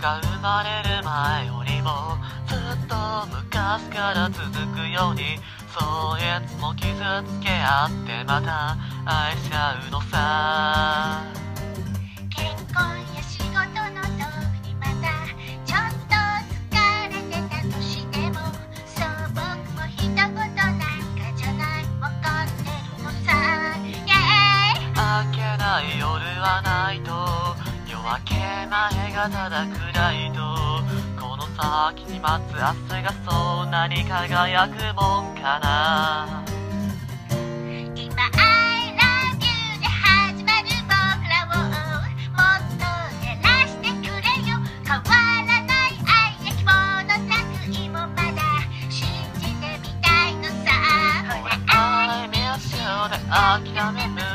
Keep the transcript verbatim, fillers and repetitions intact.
が生まれる前よりもずっと昔から続くように、そういつも傷つけ合ってまた愛し合うのさ。 結婚や仕事の時にまたちょっと疲れてたとしても、そう僕も一言なんかじゃないわかってるのさ。 明けない夜はないと、夜明け前がただ暗いと、この先に待つ明日がそんなに輝くもんかな。 今 I love you で始まる僕らをもっと照らしてくれよ。変わらない愛や希望の作品もまだ信じてみたいのさ。ほら I miss you で諦めむ